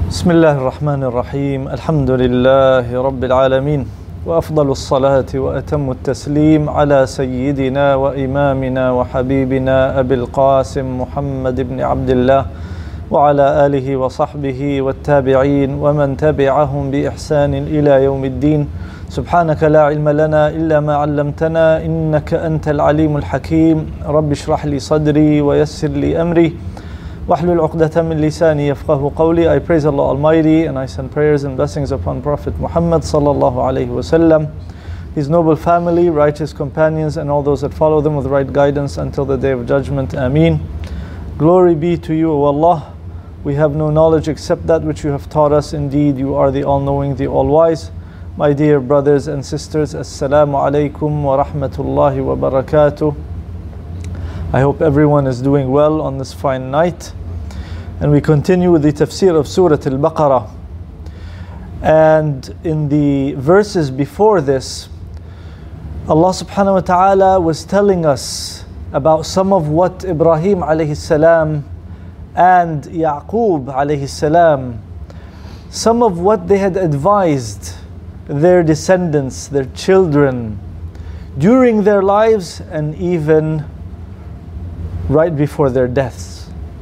بسم الله الرحمن الرحيم الحمد لله رب العالمين وأفضل الصلاة وأتم التسليم على سيدنا وإمامنا وحبيبنا أبي القاسم محمد بن عبد الله وعلى آله وصحبه والتابعين ومن تبعهم بإحسان إلى يوم الدين. سبحانك لا علم لنا إلا ما علمتنا إنك أنت العليم الحكيم. رب اشرح لي صدري ويسر لي أمري واحلل عقدة من لساني يفقه قولي. I praise Allah Almighty and I send prayers and blessings upon Prophet Muhammad sallallahu alaihi wasallam, his noble family, righteous companions, and all those that follow them with right guidance until the day of judgment. Ameen. Glory be to you, O Allah. We have no knowledge except that which you have taught us. Indeed, you are the all-knowing, the all-wise. My dear brothers and sisters, Assalamu alaikum wa rahmatullahi wa barakatuh. I hope everyone is doing well on this fine night. And we continue with the tafsir of Surah Al-Baqarah. And in the verses before this, Allah subhanahu wa ta'ala was telling us about some of what Ibrahim alayhi salam and Yaqub alayhi salam, some of what they had advised their descendants, their children, during their lives and even right before their deaths.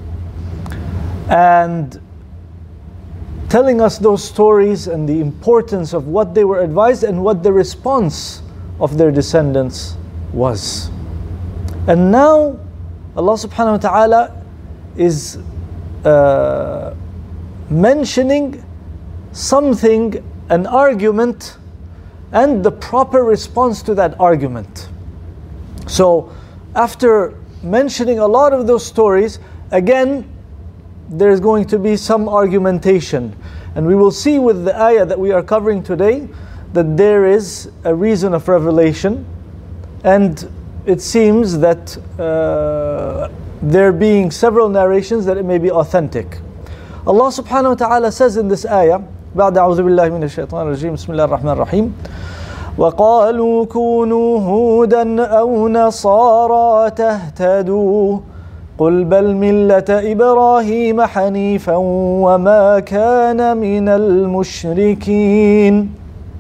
And telling us those stories and the importance of what they were advised and what the response of their descendants was. And now Allah subhanahu wa ta'ala is mentioning something, an argument, and the proper response to that argument. So after mentioning a lot of those stories, again there's going to be some argumentation, and we will see with the ayah that we are covering today that there is a reason of revelation, and it seems that there being several narrations that it may be authentic. Allah subhanahu wa ta'ala says in this ayah, بعد أعوذ بالله من الشيطان الرجيم بسم الله الرحمن الرحيم وقالوا كونوا هودا أو نصارى تهتدوا قل بل ملة إبراهيم حنيفا وما كان من المشركين.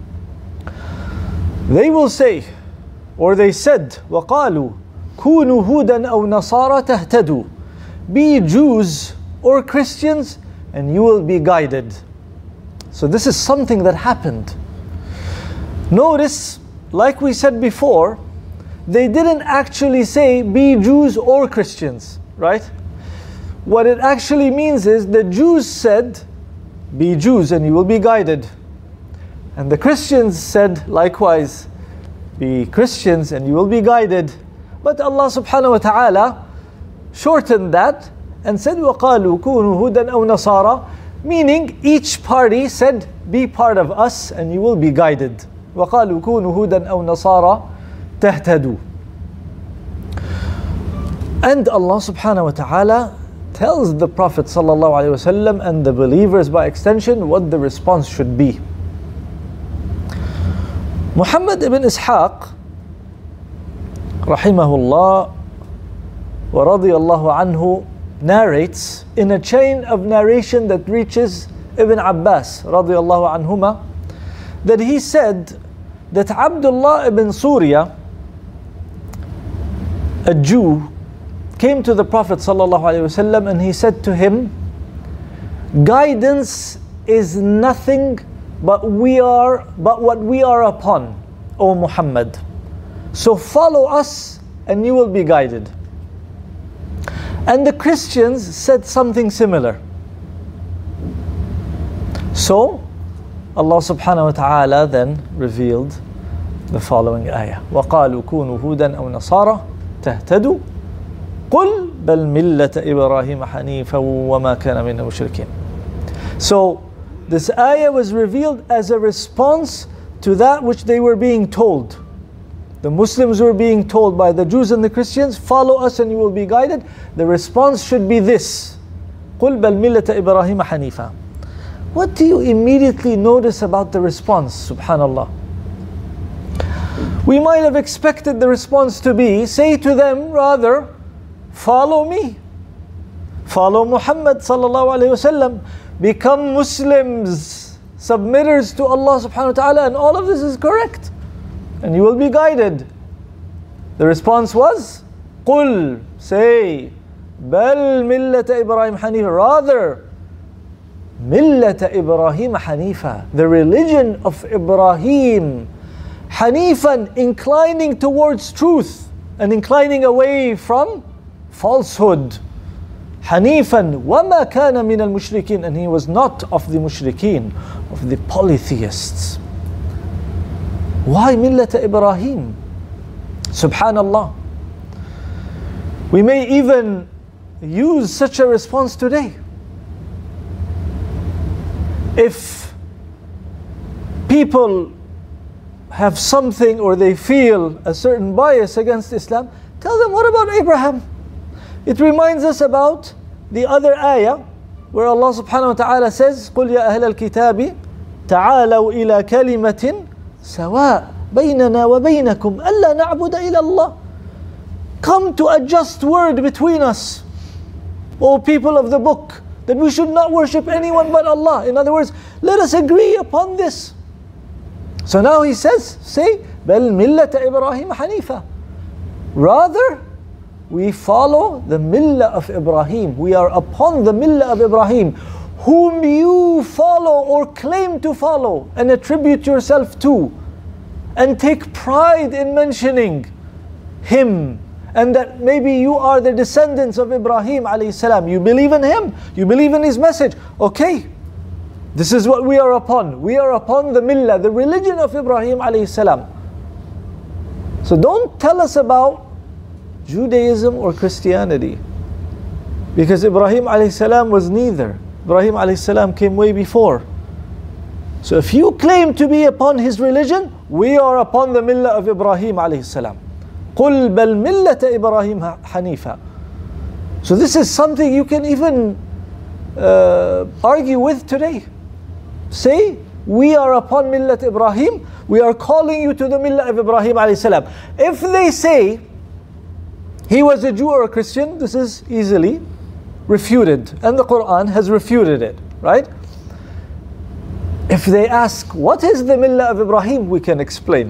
They will say, or they said, وقالوا كونوا هودا أو نصارى تهتدوا, be Jews or Christians and you will be guided. So this is something that happened. Notice, like we said before, they didn't actually say be Jews or Christians, right? What it actually means is the Jews said be Jews and you will be guided, and the Christians said likewise be Christians and you will be guided. But Allah subhanahu wa ta'ala shortened that and said وَقَالُوا كُونُوا هُدًا أَوْ نَصَارَى, meaning each party said be part of us and you will be guided. وَقَالُوا كُونُوا هُدًا أَوْ نَصَارَى تَهْتَدُوا. And Allah subhanahu wa ta'ala tells the Prophet sallallahu alaihi wasallam and the believers by extension what the response should be. Muhammad ibn Ishaq rahimahullah wa radiyallahu anhu narrates in a chain of narration that reaches Ibn Abbas radiyallahu anhuma that he said that Abdullah ibn Surya, a Jew, came to the Prophet ﷺ and he said to him, guidance is nothing but what we are upon, O Muhammad. So follow us and you will be guided. And the Christians said something similar. So Allah subhanahu wa ta'ala then revealed the following ayah. وَقَالُوا كُونُوا هُودًا أَوْ نَصَارَى تَهْتَدُوا قُلْ بَلْ مِلَّةَ إِبْرَاهِيمَ حَنِيفًا وَمَا كَانَ مِنَ الْمُشْرِكِينَ. So this ayah was revealed as a response to that which they were being told. The Muslims were being told by the Jews and the Christians, follow us and you will be guided. The response should be this: قُلْ بَلْ مِلَّةَ إِبْرَاهِيمَ حَنِيفًا. What do you immediately notice about the response? Subhanallah. We might have expected the response to be, say to them rather, follow me, follow Muhammad sallallahu alaihi wasallam, become Muslims, submitters to Allah subhanahu wa ta'ala, and all of this is correct. And you will be guided. The response was, قُل, say, بَل مِلَّةَ إِبْرَاهِيمَ حَنِيفًا, rather, مِلَّةَ إِبْرَاهِيمَ حَنِيفًا, the religion of Ibrahim, Hanifan, inclining towards truth and inclining away from falsehood. Hanifan, وَمَا كَانَ مِنَ الْمُشْرِكِينَ, and he was not of the mushrikeen, of the polytheists. Why Millata Ibrahim? Subhanallah. We may even use such a response today. If people have something or they feel a certain bias against Islam, tell them, what about Abraham? It reminds us about the other ayah where Allah subhanahu wa ta'ala says, قُلْ يَا أَهْلَ الْكِتَابِ تَعَالَوْا إِلَى كَلِمَةٍ سَوَاءٍ بَيْنَنَا وَبَيْنَكُمْ أَلَّا نَعْبُدَ إِلَى اللَّهِ. Come to a just word between us, O people of the book, that we should not worship anyone but Allah. In other words, let us agree upon this. So now he says, say, بَل مِلَّةَ إِبْرَاهِيمَ حَنِيفًا. Rather, we follow the millah of Ibrahim. We are upon the millah of Ibrahim, whom you follow or claim to follow and attribute yourself to, and take pride in mentioning him, and that maybe you are the descendants of Ibrahim alayhi salam. You believe in him, you believe in his message. Okay, this is what we are upon. We are upon the millah, the religion of Ibrahim alayhi salam. So don't tell us about Judaism or Christianity, because Ibrahim alayhi salam was neither. Ibrahim alayhi salam came way before. So if you claim to be upon his religion, we are upon the millah of Ibrahim alayhi salam. قُلْ بَلْ مِلَّةَ إِبْرَاهِيمَ حَنِيفًا. So this is something you can even argue with today. Say, we are upon millat Ibrahim, we are calling you to the millah of Ibrahim alayhi salam. If they say he was a Jew or a Christian, this is easily refuted, and the Quran has refuted it, right? If they ask, what is the millah of Ibrahim, we can explain.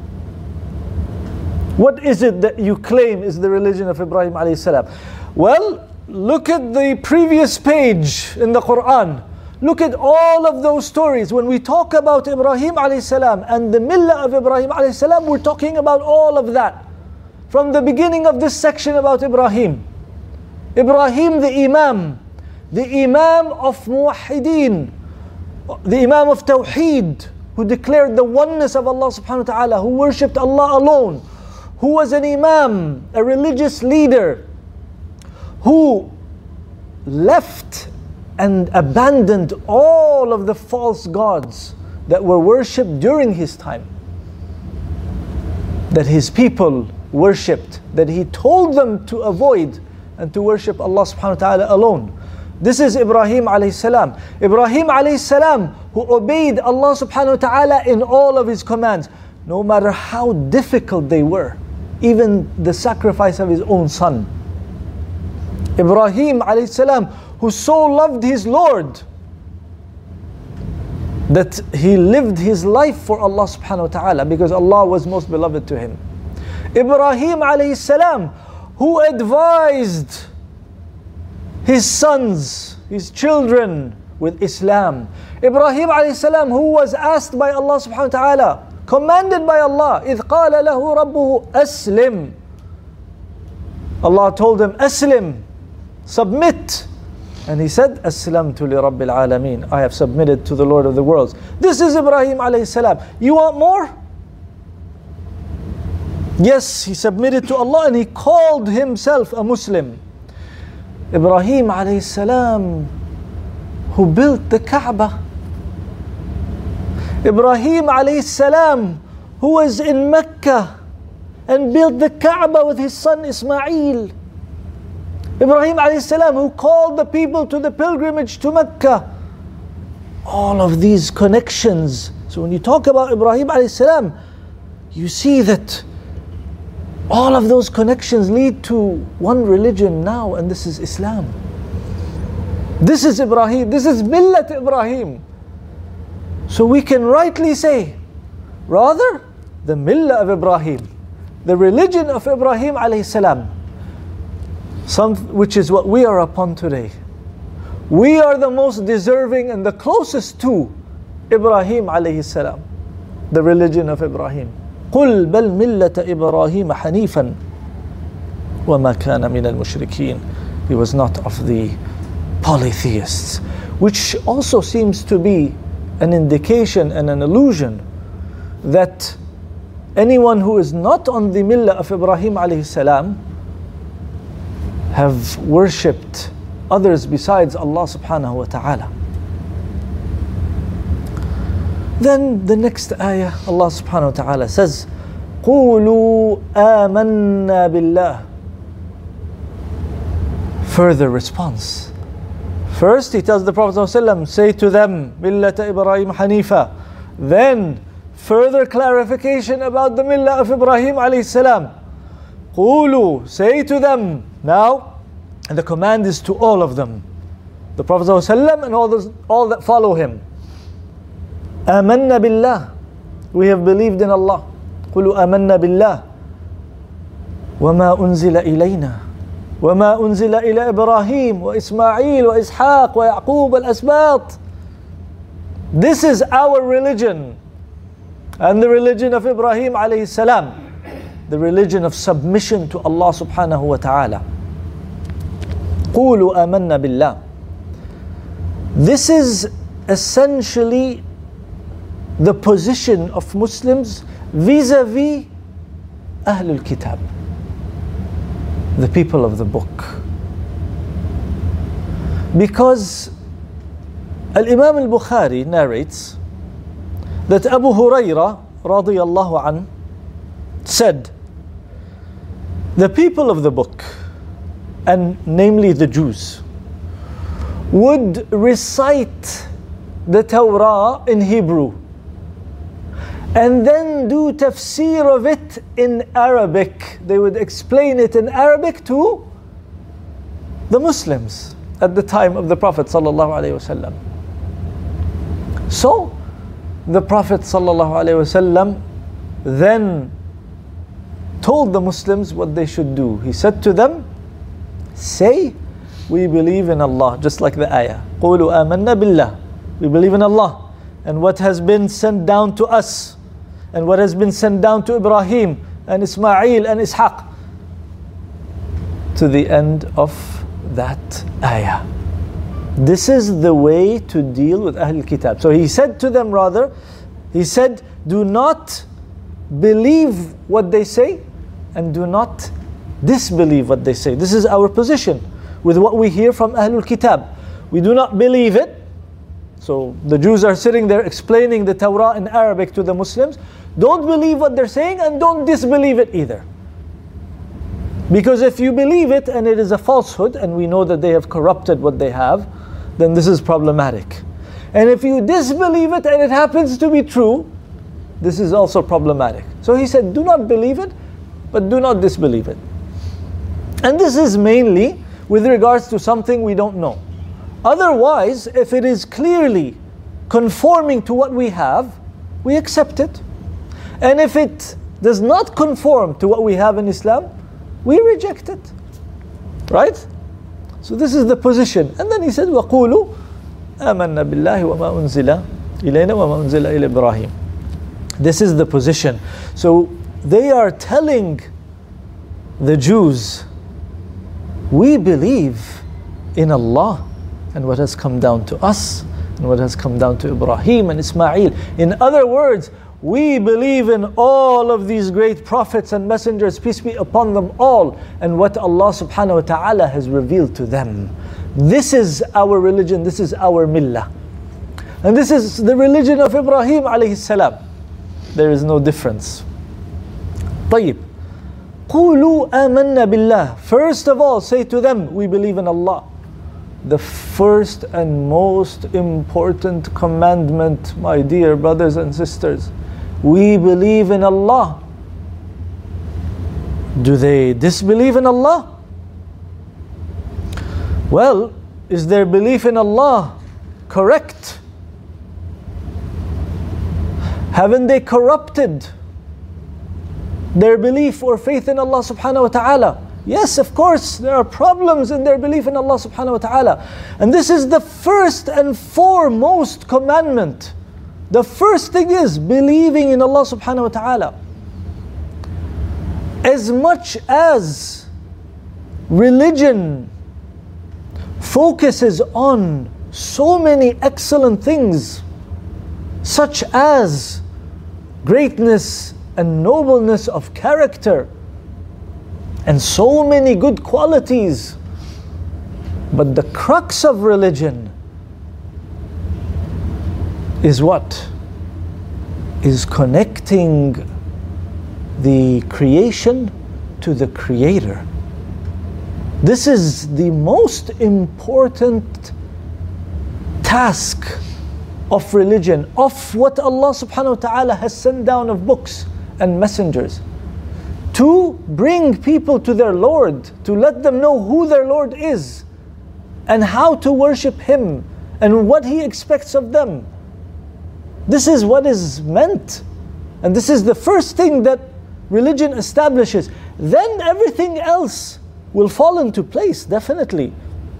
What is it that you claim is the religion of Ibrahim alayhi salam? Well, look at the previous page in the Quran. Look at all of those stories. When we talk about Ibrahim alayhi salam and the millah of Ibrahim alayhi salam, we're talking about all of that. From the beginning of this section about Ibrahim. Ibrahim the Imam of Muwahhideen, the Imam of Tawheed, who declared the oneness of Allah subhanahu wa ta'ala, who worshipped Allah alone, who was an Imam, a religious leader, who left and abandoned all of the false gods that were worshipped during his time, that his people worshipped, that he told them to avoid and to worship Allah subhanahu wa ta'ala alone. This is Ibrahim alayhi salam. Ibrahim alayhi salam, who obeyed Allah subhanahu wa ta'ala in all of his commands, no matter how difficult they were, even the sacrifice of his own son. Ibrahim alayhi salam, who so loved his Lord that he lived his life for Allah subhanahu wa ta'ala, because Allah was most beloved to him. Ibrahim alayhi salam, who advised his sons, his children with Islam. Ibrahim alayhi salam, who was asked by Allah subhanahu wa ta'ala, commanded by Allah, إِذْ قَالَ لَهُ رَبُّهُ أَسْلِمْ. Allah told him, Aslim, submit. And he said, أَسْلَمْتُ لِرَبِّ الْعَالَمِينَ. I have submitted to the Lord of the worlds. This is Ibrahim alayhi salam. You want more? Yes, he submitted to Allah and he called himself a Muslim. Ibrahim alayhi salam, who built the Kaaba. Ibrahim alayhi salam, who was in Mecca and built the Kaaba with his son Ismail. Ibrahim alayhi salam, who called the people to the pilgrimage to Mecca. All of these connections. So when you talk about Ibrahim alayhi salam, you see that all of those connections lead to one religion now, and this is Islam. This is Ibrahim, this is Millat Ibrahim. So we can rightly say, rather, the Millah of Ibrahim, the religion of Ibrahim alayhi salam, which is what we are upon today. We are the most deserving and the closest to Ibrahim alayhi salam, the religion of Ibrahim. قُلْ بَلْ مِلَّةَ إِبْرَاهِيمَ حَنِيفًا وَمَا كَانَ مِنَ الْمُشْرِكِينَ. He was not of the polytheists, which also seems to be an indication and an illusion that anyone who is not on the millah of Ibrahim alayhi salam have worshipped others besides Allah subhanahu wa ta'ala. Then the next ayah, Allah subhanahu wa ta'ala says, قُولُوا آمَنَّا بِاللَّهِ. Further response. First, he tells the Prophet ﷺ, say to them, Millata Ibrahim Hanifa. Then, further clarification about the millah of Ibrahim alayhi salam. Qulu, say to them. Now, and the command is to all of them. The Prophet ﷺ and all that follow him. Amanna billah. We have believed in Allah. Qulu amanna billah. وَمَا أُنزِلَ إِلَيْنَا وَمَا أُنزِلَ إِلَى إِبْرَاهِيمَ وَإِسْمَاعِيلَ وَإِسْحَاقَ وَيَعْقُوبَ الْأَسْبَاطِ. This is our religion. And the religion of Ibrahim alayhi salam. The religion of submission to Allah subhanahu wa ta'ala. قُولُوا آمَنَّا بِاللَّهِ. This is essentially the position of Muslims vis-a-vis Ahlul Kitab, the people of the book. Because Al-Imam al-Bukhari narrates that Abu Hurairah radiyallahu anhu said, the people of the book, and namely the Jews, would recite the Torah in Hebrew and then do tafsir of it in Arabic. They would explain it in Arabic to the Muslims at the time of the Prophet sallallahu alaihi wasallam. So the Prophet sallallahu alaihi wasallam then told the Muslims what they should do. He said to them, say, we believe in Allah, just like the ayah. قُولُوا آمَنَّا بِاللَّهِ. We believe in Allah and what has been sent down to us and what has been sent down to Ibrahim and Ismail and Ishaq, to the end of that ayah. This is the way to deal with Ahlul Kitab. So he said to them, rather, he said, do not believe what they say and do not disbelieve what they say. This is our position with what we hear from Ahlul Kitab. We do not believe it. So the Jews are sitting there explaining the Torah in Arabic to the Muslims. Don't believe what they're saying and don't disbelieve it either. Because if you believe it and it is a falsehood, and we know that they have corrupted what they have, then this is problematic. And if you disbelieve it and it happens to be true, this is also problematic. So he said, do not believe it, but do not disbelieve it. And this is mainly with regards to something we don't know. Otherwise, if it is clearly conforming to what we have, we accept it. And if it does not conform to what we have in Islam, we reject it. Right? So this is the position. And then he said, وَقُولُوا آمَنَّا بِاللَّهِ وَمَا أُنزِلَ إِلَيْنَا وَمَا أُنزِلَ إِلَى إِبْرَاهِيمَ. This is the position. So they are telling the Jews, we believe in Allah and what has come down to us and what has come down to Ibrahim and Ismail. In other words, we believe in all of these great prophets and messengers, peace be upon them all, and what Allah subhanahu wa ta'ala has revealed to them. This is our religion, this is our millah. And this is the religion of Ibrahim alayhi salam. There is no difference. طيب. قُولُوا آمَنَّا بِاللَّهِ. First of all, say to them, we believe in Allah. The first and most important commandment, my dear brothers and sisters. We believe in Allah. Do they disbelieve in Allah? Well, Is their belief in Allah correct? Haven't they corrupted their belief or faith in Allah subhanahu wa ta'ala? Yes, of course, there are problems in their belief in Allah subhanahu wa ta'ala. And this is the first and foremost commandment. The first thing is believing in Allah subhanahu wa ta'ala. As much as religion focuses on so many excellent things, such as greatness and nobleness of character, and so many good qualities, but the crux of religion is what? Is connecting the creation to the Creator. This is the most important task of religion, of what Allah subhanahu wa ta'ala has sent down of books and messengers, to bring people to their Lord, to let them know who their Lord is and how to worship Him and what He expects of them. This is what is meant, and this is the first thing that religion establishes. Then everything else will fall into place, definitely.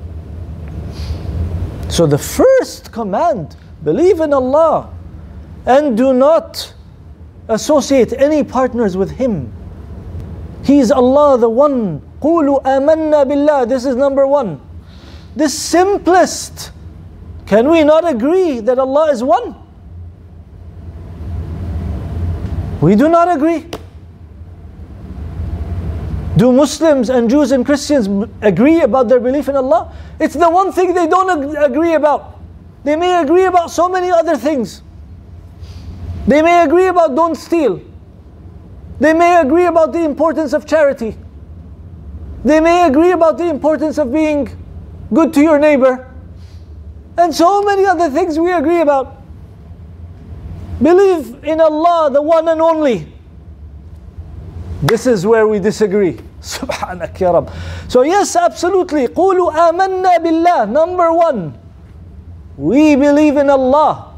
So the first command, believe in Allah and do not associate any partners with Him. He is Allah, the one. قُولُوا آمَنَّا بِاللَّهِ. This is number one. The simplest. Can we not agree that Allah is one? We do not agree. Do Muslims and Jews and Christians agree about their belief in Allah? It's the one thing they don't agree about. They may agree about so many other things. They may agree about don't steal. They may agree about the importance of charity. They may agree about the importance of being good to your neighbor. And so many other things we agree about. Believe in Allah, the one and only. This is where we disagree. Subhanak ya Rabb. So yes, absolutely. قُولُوا آمَنَّا بِاللَّهِ. Number one, we believe in Allah.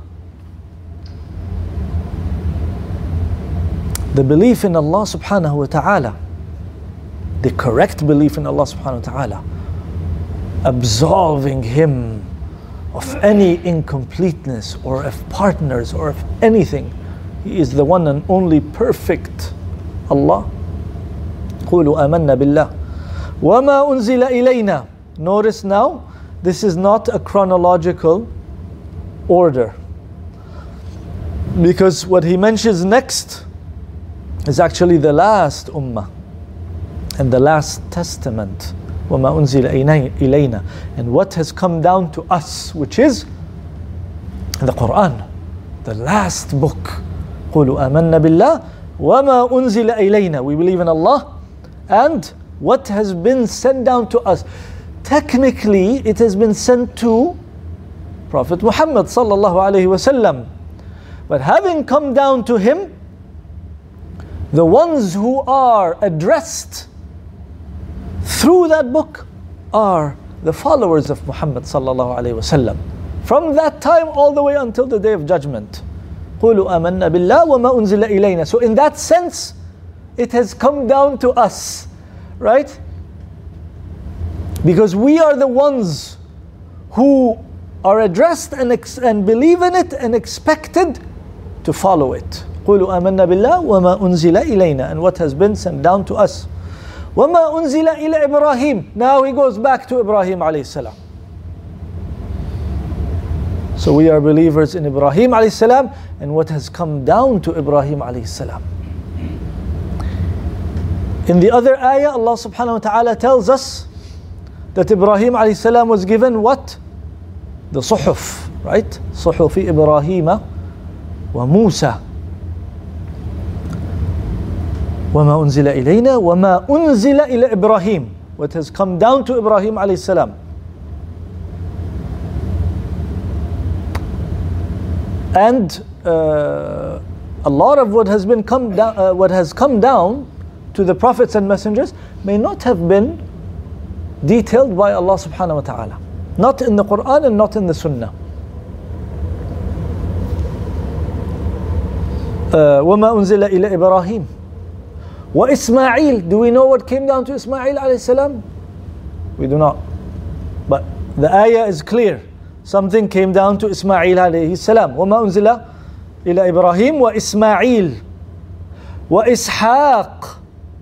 The belief in Allah subhanahu wa ta'ala, the correct belief in Allah subhanahu wa ta'ala, absolving Him of any incompleteness or of partners or of anything. He is the one and only perfect Allah. قُولُوا آمَنَّا بِاللَّهِ وَمَا أُنزِلَ إِلَيْنَا. Notice now, this is not a chronological order, because what he mentions next is actually the last ummah and the last testament. وَمَا أُنزِلَ إِلَيْنَا. And what has come down to us, which is the Quran, the last book. قُولُوا آمَنَّا بِاللَّهِ وَمَا أُنزِلَ إِلَيْنَا. We believe in Allah and what has been sent down to us. Technically, it has been sent to Prophet Muhammad sallallahu alaihi wasallam. But having come down to him, the ones who are addressed through that book are the followers of Muhammad sallallahu alaihi wasallam. From that time all the way until the Day of Judgment. قُولُوا آمَنَّا بِاللَّهِ وَمَا أُنزِلَ إِلَيْنَا. So in that sense, it has come down to us, right? Because we are the ones who are addressed and believe in it and expected to follow it. قُولُوا آمَنَّا بِاللَّهِ وَمَا أُنزِلَ إِلَيْنَا. And what has been sent down to us. وَمَا أُنزِلَ إِلَى إِبْرَاهِيمَ. Now he goes back to Ibrahim alayhi salam. So we are believers in Ibrahim alayhi salam and what has come down to Ibrahim alayhi salam. In the other ayah, Allah subhanahu wa ta'ala tells us that Ibrahim alayhi salam was given what? The suhuf, right? Suhufi Ibrahim wa Musa. وَمَا أُنزِلَ إِلَيْنَا وَمَا أُنزِلَ إِلَى إِبْرَاهِيمَ. What has come down to Ibrahim alayhi salam. And a lot of what has come down to the prophets and messengers may not have been detailed by Allah subhanahu wa ta'ala. Not in the Quran and not in the Sunnah. وَمَا أُنزِلَ إِلَى إِبْرَاهِيمَ وَإِسْمَاعِيل. Do we know what came down to Ismail alayhi salam? We do not. But the ayah is clear. Something came down to Ismail alayhi salam. وَمَا أُنزِلَ إِلَى إِبْرَاهِيمَ وَإِسْمَاعِيل وَإِسْحَاقَ.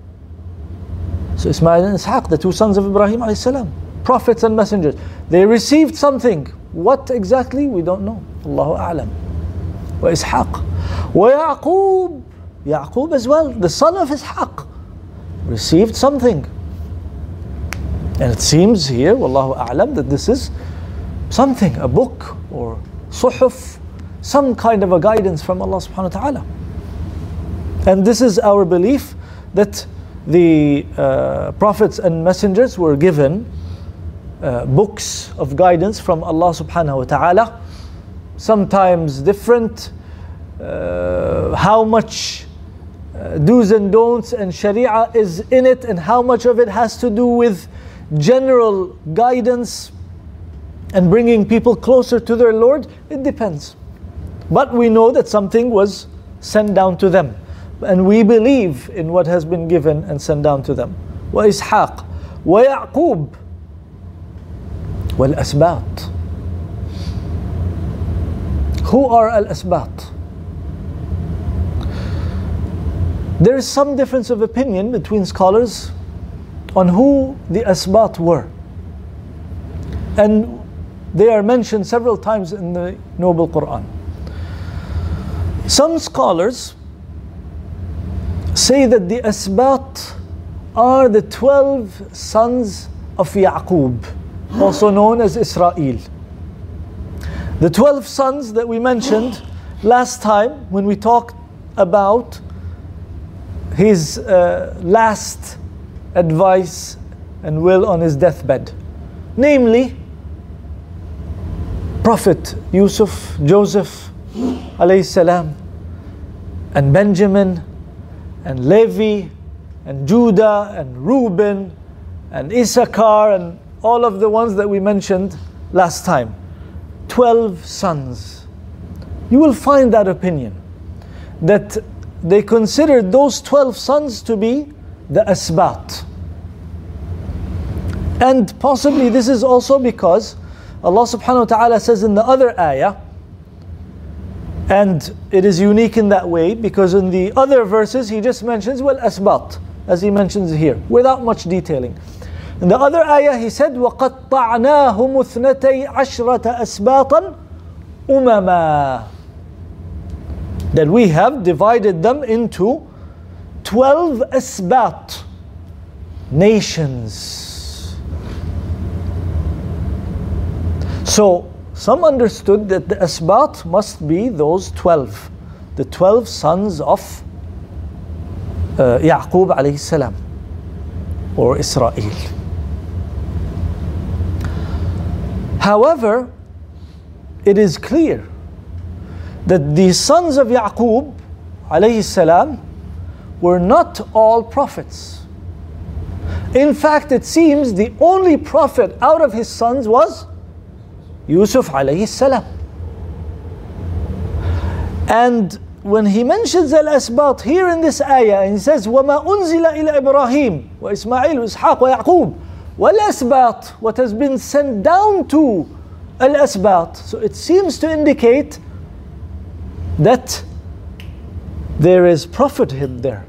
So Ismail and Ishaq, the two sons of Ibrahim alayhi salam, prophets and messengers, they received something. What exactly? We don't know. Allahu a'lam. وإسحاق ويعقوب. Yaqub as well, the son of Ishaq, received something. And it seems here, Wallahu a'lam, that this is something, a book or suhuf, some kind of a guidance from Allah subhanahu wa ta'ala. And this is our belief, that the prophets and messengers were given books of guidance from Allah subhanahu wa ta'ala, sometimes different, how much do's and don'ts and sharia is in it, and how much of it has to do with general guidance and bringing people closer to their Lord, it depends. But we know that something was sent down to them, and we believe in what has been given and sent down to them. وإسحاق ويعقوب والأسباط. Who are al-asbat? There is some difference of opinion between scholars on who the asbat were. And they are mentioned several times in the Noble Quran. Some scholars say that the asbat are the 12 sons of Yaqub, also known as Israel. The 12 sons that we mentioned last time when we talked about his last advice and will on his deathbed. Namely, Prophet Yusuf, Joseph alayhi salam, and Benjamin, and Levi, and Judah, and Reuben, and Issachar, and all of the ones that we mentioned last time. 12 sons. You will find that opinion, that they considered those 12 sons to be the asbat. And possibly this is also because Allah subhanahu wa ta'ala says in the other ayah, and it is unique in that way because in the other verses he just mentions asbat, as he mentions here, without much detailing. In the other ayah he said وَقَطَّعْنَاهُمُ اثْنَتَيْ عَشْرَةَ أَسْبَاطًا أُمَمًا, that we have divided them into 12 asbat, nations. So some understood that the asbat must be those 12, the 12 sons of Yaqub alayhi salam, or Israel. However, it is clear that the sons of Yaqub alayhi salam were not all prophets. In fact, it seems the only prophet out of his sons was Yusuf alayhi salam. And when he mentions al-asbat here in this ayah, and he says وَمَا أُنزِلَ إِلَى إِبْرَاهِيمَ وَإِسْمَاعِيلُ وَإِسْحَاقُ وَيَعْقُوبَ وَالْأَسْبَاط, what has been sent down to al-asbat. So it seems to indicate that there is prophethood there,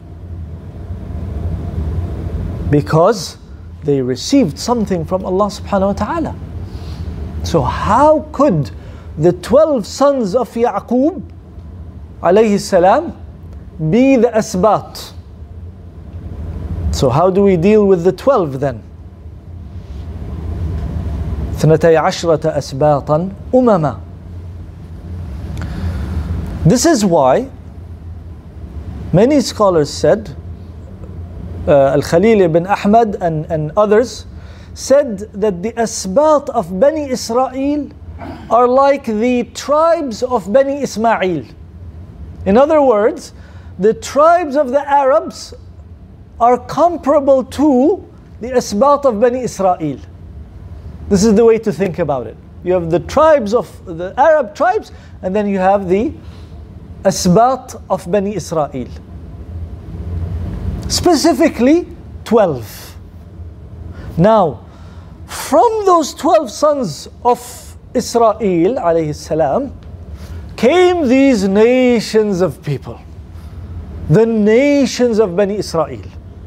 because they received something from Allah subhanahu wa ta'ala. So how could the 12 sons of Yaqub alayhi salam be the asbat? So how do we deal with the 12 then? اثنتي عشرة أسباطا أمما. This is why many scholars said, Al-Khalil ibn Ahmad and others said that the asbat of Bani Israel are like the tribes of Bani Ismail. In other words, the tribes of the Arabs are comparable to the asbat of Bani Israel. This is the way to think about it. You have the tribes of the Arab tribes, and then you have the Asbat of Bani Israel. Specifically, 12. Now, from those 12 sons of Israel, alayhi salam, came these nations of people. The nations of Bani Israel.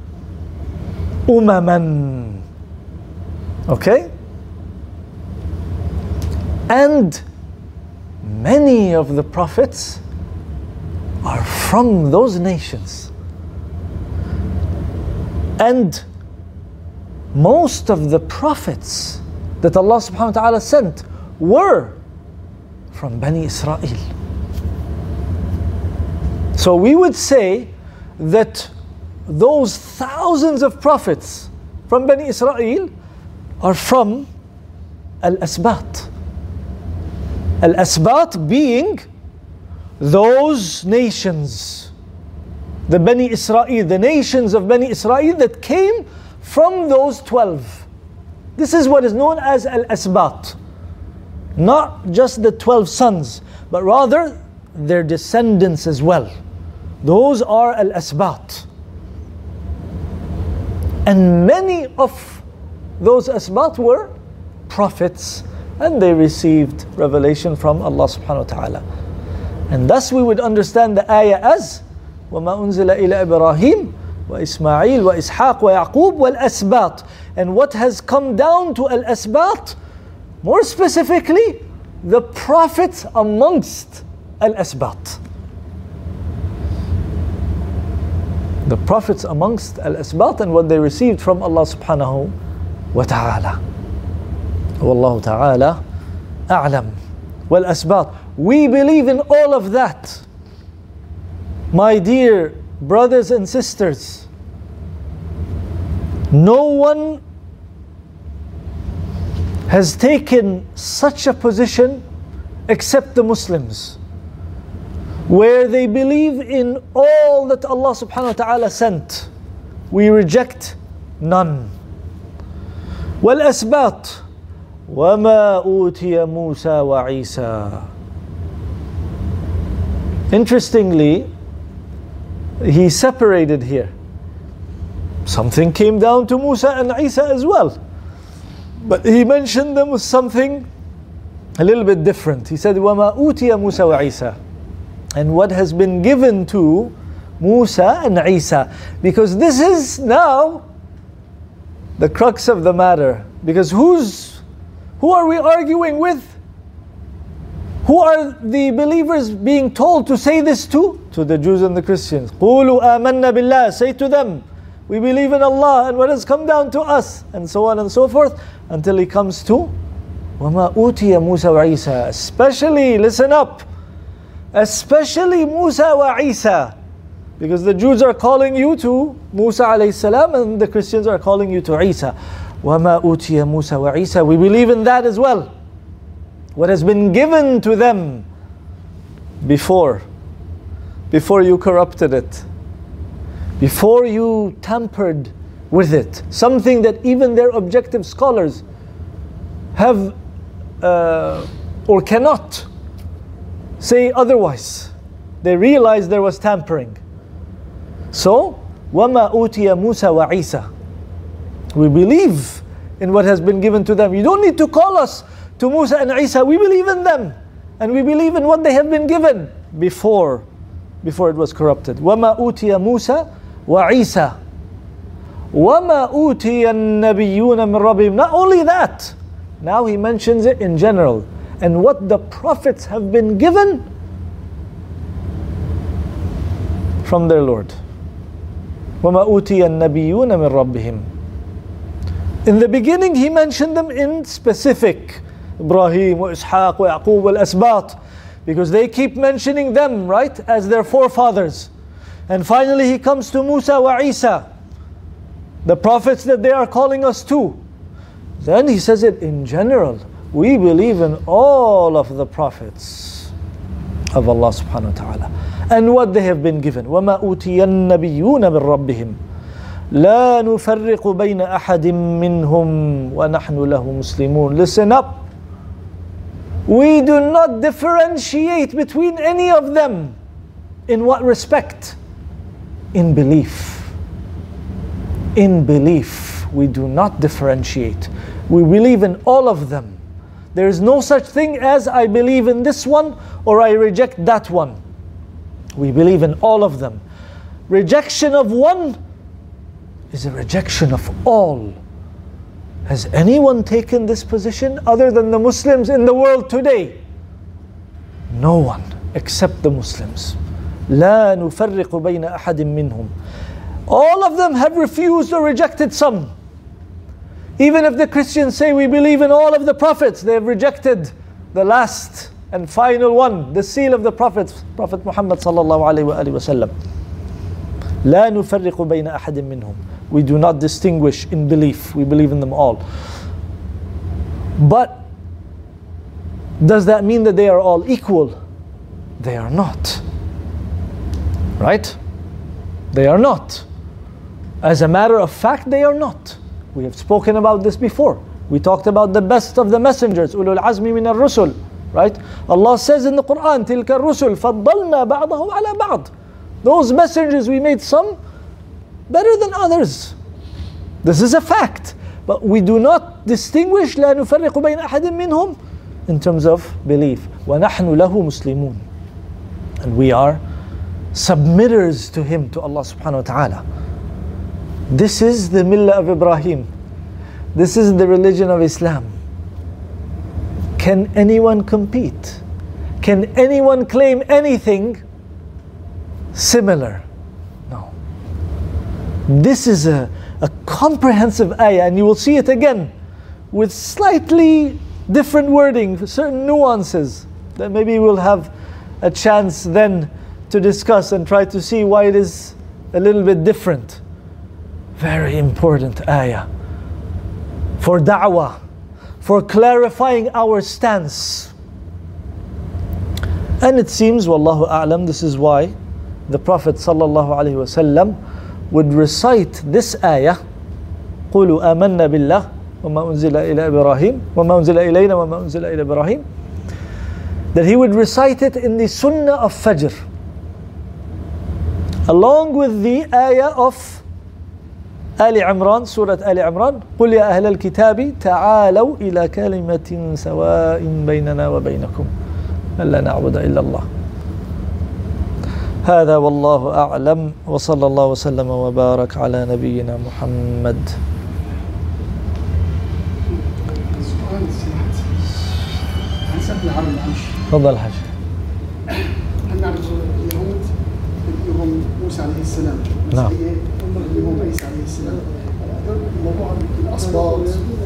Umaman. Okay? And many of the prophets are from those nations. And most of the prophets that Allah subhanahu wa ta'ala sent were from Bani Israel. So we would say that those thousands of prophets from Bani Israel are from Al-Asbat. Al-Asbat being those nations, the Bani Israel, the nations of Bani Israel that came from those 12. This is what is known as Al-Asbat. Not just the 12 sons, but rather their descendants as well. Those are Al-Asbat. And many of those Asbat were prophets, and they received revelation from Allah subhanahu wa ta'ala. And thus we would understand the ayah as وَمَا أُنزِلَ إِلَى إِبْرَاهِيمَ وَإِسْمَاعِيلَ وَإِسْحَاقَ وَيَعْقُوبَ وَالْأَسْبَاطِ. And what has come down to Al-Asbat, more specifically, the prophets amongst Al-Asbat. The prophets amongst Al-Asbat and what they received from Allah subhanahu wa ta'ala. Wallahu ta'ala a'lam. Wal-Asbat. We believe in all of that. My dear brothers and sisters, no one has taken such a position except the Muslims, where they believe in all that Allah subhanahu wa ta'ala sent. We reject none. وَالْأَسْبَاطِ وَمَا أُوتِيَ مُوسَى وَعِيسَى. Interestingly, he separated here. Something came down to Musa and Isa as well. But he mentioned them with something a little bit different. He said, وَمَا أُوتِيَ مُوسَى وَعِيسَى. And what has been given to Musa and Isa. Because this is now the crux of the matter. Because who are we arguing with? Who are the believers being told to say this to? To the Jews and the Christians. قُولُوا آمَنَّا بِاللَّهِ. Say to them, we believe in Allah and what has come down to us, and so on and so forth, until he comes to وَمَا أُوتِيَ مُوسَى وَعِيسَى. Especially, listen up, especially Musa wa Isa, because the Jews are calling you to Musa alayhi salam and the Christians are calling you to Isa. وَمَا أُوتِيَ مُوسَى وَعِيسَى. We believe in that as well. What has been given to them before you corrupted it, before you tampered with it, something that even their objective scholars have or cannot say otherwise. They realized there was tampering. So, وَمَا أُوتِيَ مُوسَى وَعِيسَى. We believe in what has been given to them. You don't need to call us to Musa and Isa. We believe in them. And we believe in what they have been given before it was corrupted. وَمَا أُوتِيَ مُوسَى وَعِيسَى وَمَا أُوتِيَ النَّبِيُّونَ مِنْ رَبِّهِمْ. Not only that, now he mentions it in general. And what the prophets have been given from their Lord. وَمَا أُوتِيَ النَّبِيُّونَ مِنْ رَبِّهِمْ. In the beginning he mentioned them in specific. Ibrahim, wa Ishaq, wa Yaqub, wal Asbat. Because they keep mentioning them, right, as their forefathers. And finally he comes to Musa wa Isa, the prophets that they are calling us to. Then he says it in general. We believe in all of the prophets of Allah subhanahu wa ta'ala and what they have been given. وَمَا أُوتِيَ النَّبِيُّونَ مِنْ رَبِّهِمْ لا نفرق بين أحد منهم ونحن له مسلمون. Listen up. We do not differentiate between any of them. In what respect? In belief. In belief, we do not differentiate. We believe in all of them. There is no such thing as I believe in this one or I reject that one. We believe in all of them. Rejection of one is a rejection of all. Has anyone taken this position other than the Muslims in the world today? No one except the Muslims. لا نفرق بين أحد منهم. All of them have refused or rejected some. Even if the Christians say we believe in all of the prophets, they have rejected the last and final one, the seal of the prophets, Prophet Muhammad sallallahu alaihi wasallam. لا نفرق بين أحد منهم. We do not distinguish in belief. We believe in them all. But does that mean that they are all equal? They are not. Right? They are not. As a matter of fact, they are not. We have spoken about this before. We talked about the best of the messengers, ulul azmi min ar-rusul. Right? Allah says in the Quran, تِلْكَ الرُّسُلْ فَضَّلْنَا بَعْضَهُمْ عَلَى بَعْضٍ. Those messengers, we made some better than others. This is a fact. But we do not distinguish لا نفرق بين أحد منهم in terms of belief. وَنَحْنُ لَهُ مُسْلِمُونَ. And we are submitters to Him, to Allah subhanahu wa ta'ala. This is the millah of Ibrahim. This is the religion of Islam. Can anyone compete? Can anyone claim anything similar? No. This is a comprehensive ayah, and you will see it again with slightly different wording, certain nuances that maybe we'll have a chance then to discuss and try to see why it is a little bit different. Very important ayah for da'wah, for clarifying our stance. And it seems, wallahu a'lam, this is why the Prophet sallallahu alaihi wasallam would recite this ayah, قُولُوا آمَنَّا بِاللَّهِ وَمَا أُنزِلَ إِلَى إِبْرَاهِيمَ وَمَا أُنزِلَ إِلَيْنَا وَمَا أُنزِلَ إِلَى إِبْرَاهِيمَ. That he would recite it in the sunnah of Fajr, along with the ayah of Ali Imran, Surah Ali Imran, قُلْ يَا أَهْلَ الْكِتَابِ تَعَالَوْا إِلَى كَلِمَةٍ سَوَاءٍ بَيْنَنَا وَبَيْنَكُمْ أَلَّا نَعْبُدَ إِلَّا اللَّهِ. هذا والله أعلم وصلى الله وسلم وبارك على نبينا محمد. تفضل حاج. هل نعرف اليهود بدهم موسى عليه السلام؟ نعم. بدهم عيسى عليه السلام. موضوع الأسباط،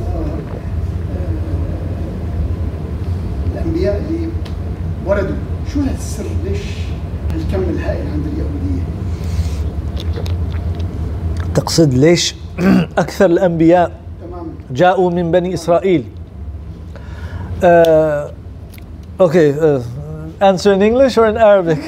الأنبياء اللي وردوا، شو السر؟ ليش هالكم الهائل عند اليهودية؟ تقصد ليش أكثر الأنبياء جاءوا من بني إسرائيل؟ Okay, answer in English or in Arabic?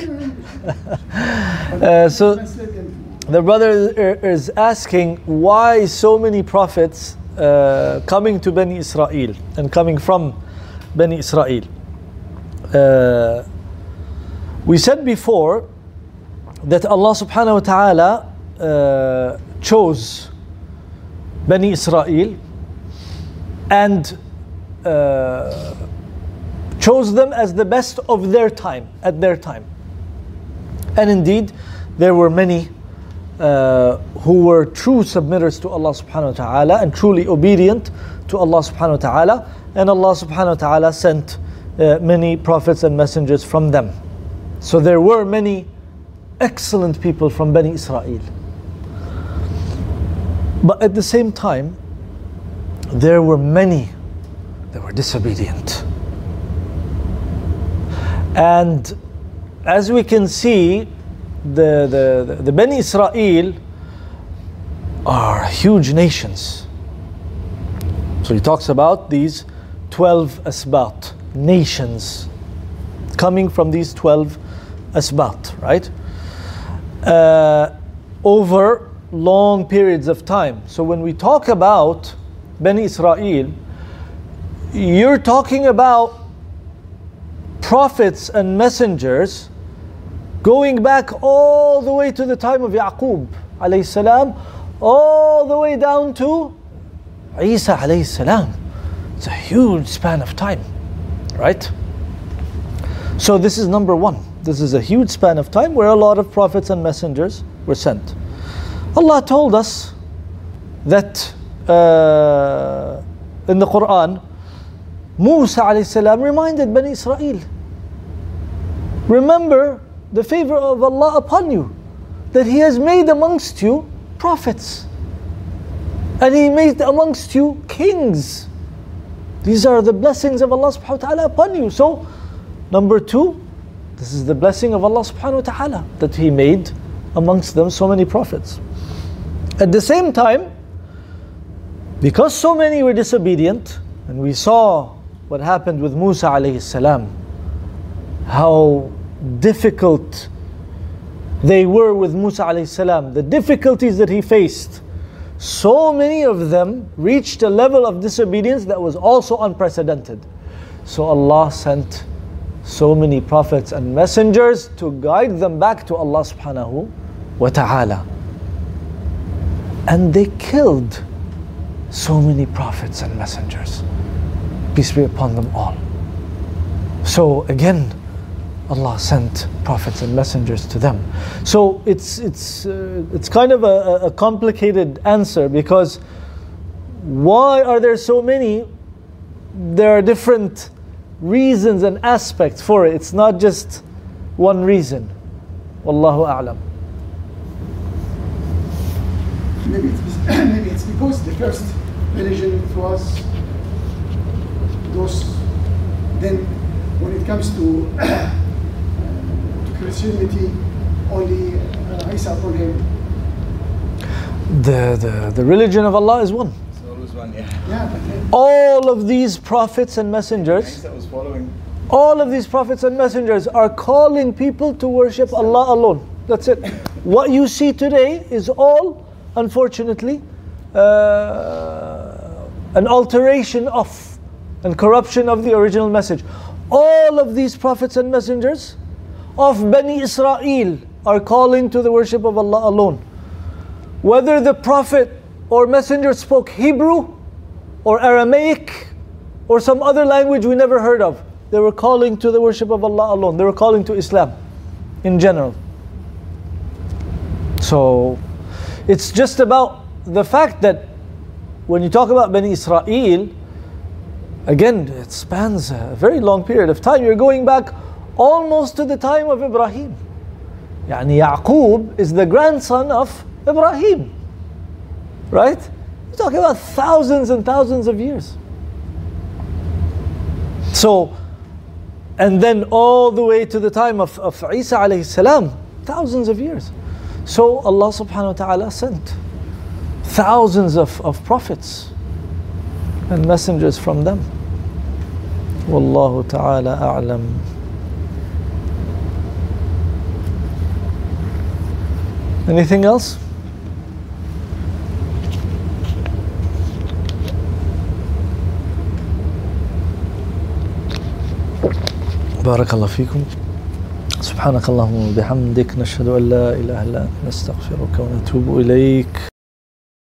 So the brother is asking why so many prophets coming to Bani Israel and coming from Bani Israel. We said before that Allah subhanahu wa ta'ala chose Bani Israel and chose them as the best of their time, at their time. And indeed, there were many who were true submitters to Allah subhanahu wa ta'ala and truly obedient to Allah subhanahu wa ta'ala. And Allah subhanahu wa ta'ala sent many prophets and messengers from them. So there were many excellent people from Bani Israel. But at the same time, there were many that were disobedient. And as we can see, the Bani Israel are huge nations. So he talks about these 12 asbat, nations, coming from these 12 asbat, right? Over long periods of time. So when we talk about Bani Israel, you're talking about prophets and messengers going back all the way to the time of Yaqub alayhi salam, all the way down to Isa alayhi salam. It's a huge span of time, right? So this is number one. This is a huge span of time where a lot of prophets and messengers were sent. Allah told us that in the Quran, Musa alayhi salam reminded Bani Israel, remember the favor of Allah upon you, that He has made amongst you prophets, and He made amongst you kings. These are the blessings of Allah subhanahu wa ta'ala upon you. So, number two, this is the blessing of Allah subhanahu wa ta'ala, that He made amongst them so many prophets. At the same time, because so many were disobedient, and we saw what happened with Musa alayhi salam, how difficult they were with Musa alayhi salam, the difficulties that he faced. So many of them reached a level of disobedience that was also unprecedented. So Allah sent so many prophets and messengers to guide them back to Allah subhanahu wa ta'ala. And they killed so many prophets and messengers. Peace be upon them all. So again, Allah sent prophets and messengers to them. So it's kind of a complicated answer, because why are there so many? There are different reasons and aspects for it. It's not just one reason. Wallahu a'lam. Maybe it's because the first religion was those. Then when it comes to Christianity, only Isa upon him. The religion of Allah is one. It's always one, yeah. Yeah, but then All of these prophets and messengers, Isa was following. all of these prophets and messengers are calling people to worship Allah alone. That's it. What you see today is all, unfortunately, an alteration of and corruption of the original message. All of these prophets and messengers of Bani Israel are calling to the worship of Allah alone. Whether the prophet or messenger spoke Hebrew or Aramaic or some other language we never heard of, they were calling to the worship of Allah alone. They were calling to Islam in general. So it's just about the fact that when you talk about Bani Israel, again, it spans a very long period of time. You're going back almost to the time of Ibrahim. Yani Yaqub is the grandson of Ibrahim. Right? You're talking about thousands and thousands of years. So, and then all the way to the time of Isa alayhi salam, thousands of years. So Allah subhanahu wa ta'ala sent thousands of prophets and messengers from them. Wallahu ta'ala a'lam. Anything else? بارك الله فيكم. سبحانك اللهم وبحمدك نشهد أن لا إله إلا أنت نستغفرك ونتوب إليك.